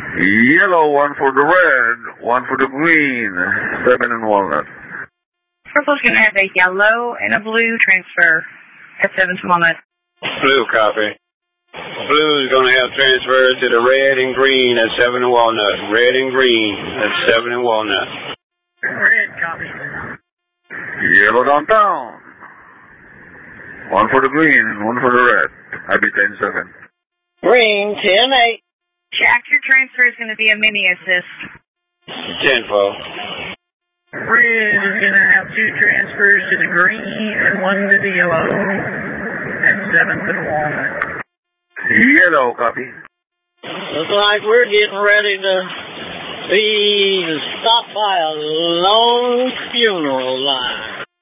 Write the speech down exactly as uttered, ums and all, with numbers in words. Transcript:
Yellow, one for the red, one for the green, seven and walnut. Purple's going to have a yellow and a blue transfer at seventh walnut. Blue copy. Blue is going to have transfers to the red and green at seven and walnut. Red and green at seven and walnut. Red copy. Yellow downtown. One for the green, one for the red. I be ten seven. Green, ten eight. Jack, your transfer is going to be a mini assist. ten four. Red is going to have two transfers to the green and one to the yellow. And seven to the walnut. Yellow copy. Looks like we're getting ready to be stopped by a long funeral line.